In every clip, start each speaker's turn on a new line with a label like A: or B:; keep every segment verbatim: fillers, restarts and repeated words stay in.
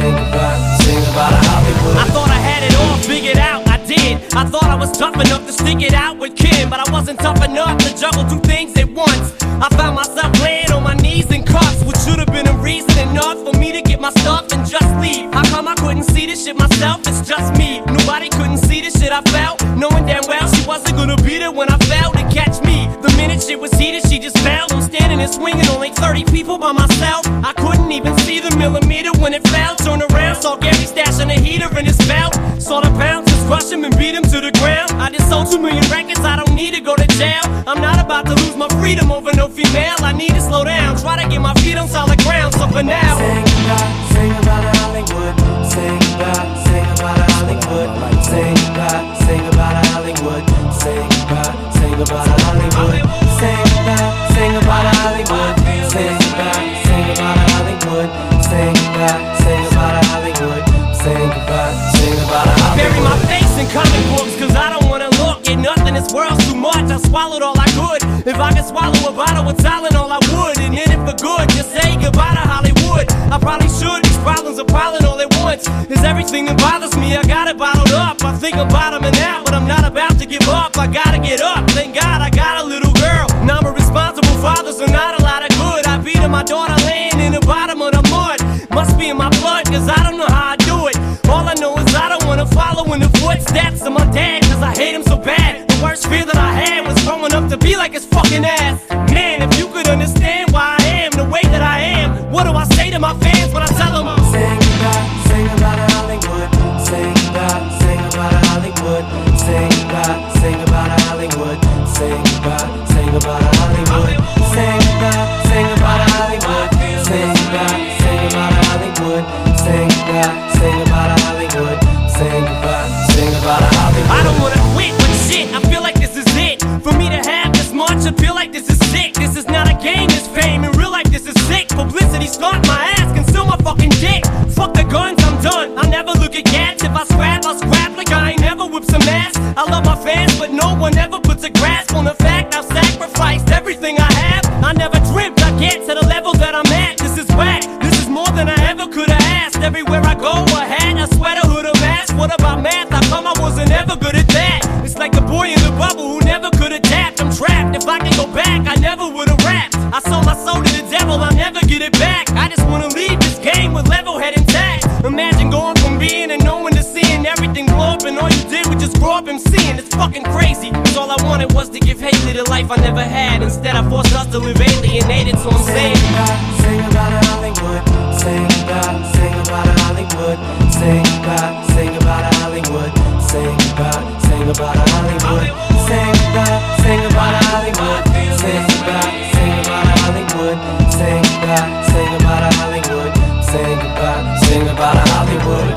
A: Sing about, sing about Hollywood.
B: I thought I had it all figured out, I did. I thought I was tough enough to stick it out with Kim, but I wasn't tough enough to juggle two things at once. I found myself laying on my knees in cuffs, which should have been a reason enough for me to get my stuff and just leave. How come I couldn't see this shit myself? It's just me. Nobody couldn't see the shit I felt, knowing damn well she wasn't gonna be there when I fell to catch me. The minute shit was heated, she just fell. I'm standing and swinging, only thirty people by myself. I couldn't even see the millimeter when it fell. Turned around, saw Gary stashing a heater in his belt. Saw the bouncers crush him and beat him to the ground. I just sold two million records, I don't need to go to jail. I'm not about to lose my freedom over no female. I need to slow down, try to get my feet on solid ground. So for now,
A: sing about, sing about Hollywood. Sing about, sing about Hollywood. Sing about, sing about Hollywood. Sing about, sing about Hollywood. Sing about, sing about Hollywood. Sing about, sing about Hollywood. Sing about, sing about Hollywood. Sing about, sing about Hollywood.
B: Bury my face in comic books, cause I don't wanna look at nothing. This world's too much, I swallowed all I could. If I could swallow a bottle with Tylenol, I would. And in it for good, just say goodbye to Hollywood. I probably should, these problems are piling all at once. Is everything that bothers me, I got it bottled up. I think I'm bottoming out, but I'm not about to give up. I gotta get up, thank God I got a little girl. Now I'm a responsible father, so not a lot of good. I beat her, my daughter laying in the bottom of the mud. Must be in my blood, cause I don't know how I do it. All I know is I don't wanna follow in the footsteps of my dad, cause I hate him so bad. The worst fear that I had was growing up to be like his fucking ass. Man, if you could understand why I am the way that I am, what do I say to my fans when I tell them?
A: Sing about, sing about Hollywood. Sing about, sing about Hollywood. Sing about, sing about Hollywood. Sing about, sing about Hollywood. Sing about, sing about Hollywood. Sing about, sing about Hollywood. Sing about, sing about Hollywood. Sing about, sing about Hollywood.
B: I don't wanna quit, but shit, I feel like this is it. For me to have this much, I feel like this is sick. This is not a game, this fame. In real life, this is sick. Publicity stunt my ass, conceal my fucking dick. Fuck the guns, I'm done. I'll never look at cats. If I scrap, I'll scrap like I ain't never whipped some ass. I love my fans, but no one ever puts a grasp on the fact I've sacrificed everything I have. I never dreamt I'd get to the level that I'm at. This is whack, this is more than I ever could have asked. Everywhere I go, a hat, a sweater, hood, a mask. What about math? How come I wasn't ever good at that? It's like the boy in the bubble who never could adapt. I'm trapped, if I could go back, I never would've rapped. I sold my soul to the devil, I'll never get it back. I just wanna leave this game with level head intact. Imagine going from being and knowing to seeing everything blow up, and all you did was just grow up and seeing. It's fucking crazy, cause all I wanted was to give Haley the life I never had. Instead I forced us to live alienated, so I'm saying
A: sing about, sing about Hollywood. Sing about, sing about Hollywood. Sing about, sing about Hollywood. Sing about, sing about Hollywood. Sing about, sing about Hollywood. Sing about, sing about Hollywood. Sing about, sing about Hollywood. Sing about, sing about Hollywood.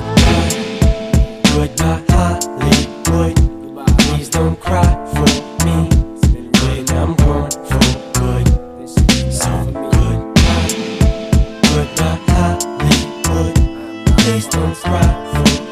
A: Goodbye, Hollywood. Please don't cry for me when I'm gone for good. So goodbye, goodbye, Hollywood. Please don't cry for me.